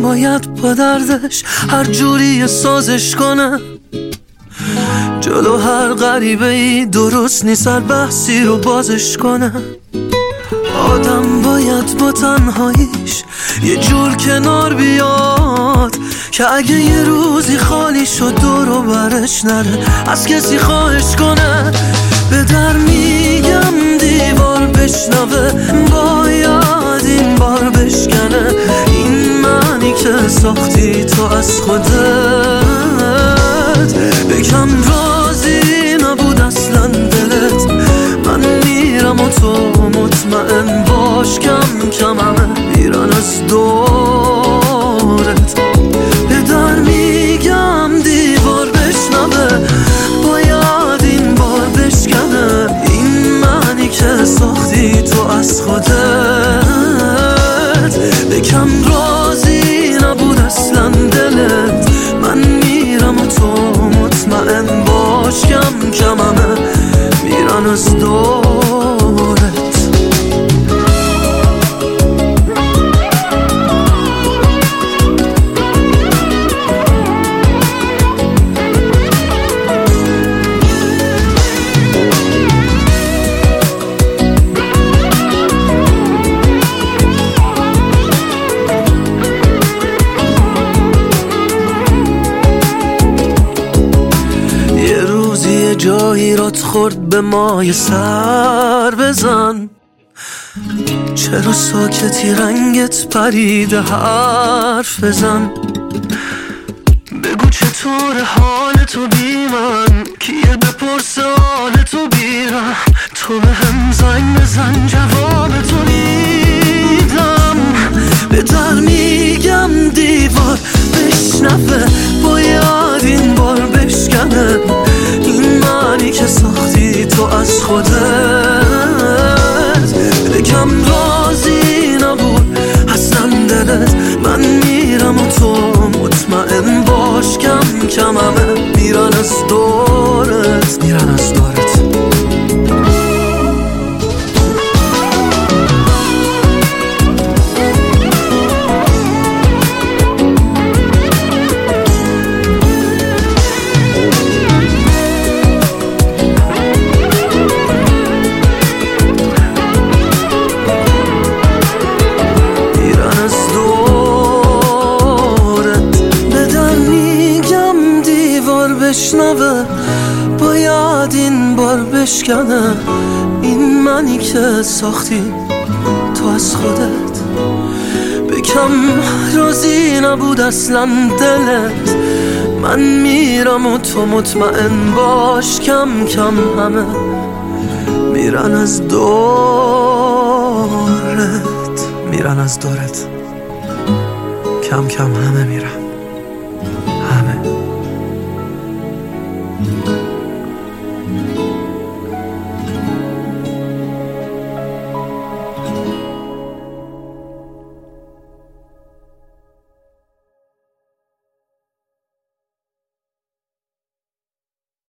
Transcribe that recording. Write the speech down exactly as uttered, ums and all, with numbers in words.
باید با دردش هر جوری سازش کنم. جلو هر غریبه ای درست نیست هر بحثی رو بازش کنم. آدم باید با تنهاییش یه جور کنار بیاد که اگه یه روزی خالی شد دور و برش نره از کسی خواهش کنه. به در میگم دیوار بشنوه باید این بار بشکنه. این معنی که ساختی تو از خودت. بگم راضی نبود اصلا دلت. من میرم و تو مطمئن باش کم کم همه میرن از دورت. به در میگم دیوار بشنوه باید این بار بشکنه. این معنی که ساختی تو از خودت. بگم راضی نبود اصلا دلت. من میرم و تو مطمئن باش کم کم همه میرن از دورت. جایی رات خورد به مای سر بزن. چرا ساکتی رنگت پریده حرف بزن. بگو چطور حال تو بی من کیه بپرس حال تو بیرم. تو به هم زنگ بزن جواب تو میدم. به در میگم دیوار بشنوه باید این بار بشکنه. این معنی که ساختی تو از خودت. بگم راضی نبود اصلا دلت. من میرم و تو مطمئن باش کم کم همه میرن از دورت. میرن از دورت. بشنوه باید این بار بشکنه. این منی که ساختی تو از خودت. بکم راضی نبود اصلا دلت. من میرم و تو مطمئن باش کم کم همه میرن از دورت. میرن از دورت. کم کم همه میرن.